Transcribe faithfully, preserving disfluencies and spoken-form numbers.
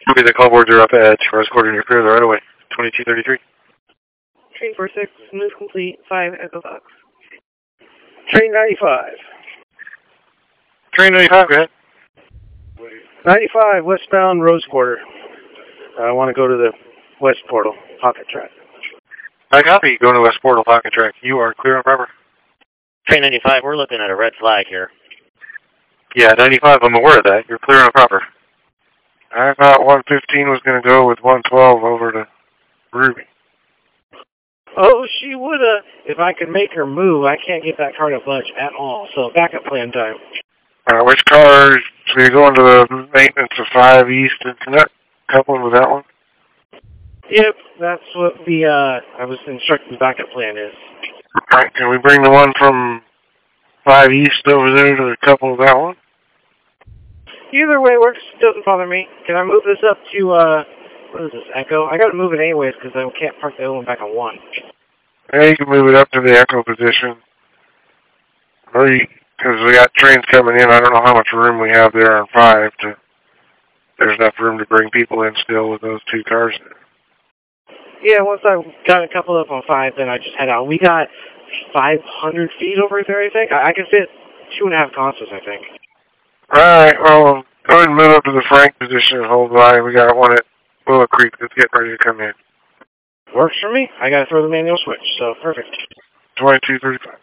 Copy, the call boards are up at Rose Quarter and you're clear the right away. twenty-two thirty-three. Train four six, move complete, five Echo Fox. Train ninety-five. Train ninety-five, go ahead. ninety-five, westbound Rose Quarter. I want to go to the west portal, pocket track. I copy, going to West Portal, pocket track. You are clear on proper. Train ninety-five, we're looking at a red flag here. Yeah, ninety-five, I'm aware of that. You're clear on proper. I thought one fifteen was going to go with one twelve over to Ruby. Oh, she woulda. If I could make her move, I can't get that car to budge at all. So backup plan time. Uh, which car? So you're going to the maintenance of five East and connect, coupling with that one? Yep, that's what the, uh, I was instructed the backup plan is. Alright, can we bring the one from five East over there to the couple of that one? Either way works, doesn't bother me. Can I move this up to, uh, what is this, Echo? I gotta move it anyways because I can't park the other one back on one. Yeah, you can move it up to the Echo position. Or you, because we got trains coming in, I don't know how much room we have there on five to, there's enough room to bring people in still with those two cars there. Yeah, once I got a couple up on five, then I just head out. We got five hundred feet over there, I think. I, I can fit two and a half consoles, I think. Alright, well, go ahead and move up to the Frank position and hold by. We got one at Willow Creek that's getting ready to come in. Works for me. I gotta throw the manual switch, so perfect. twenty-two thirty-five.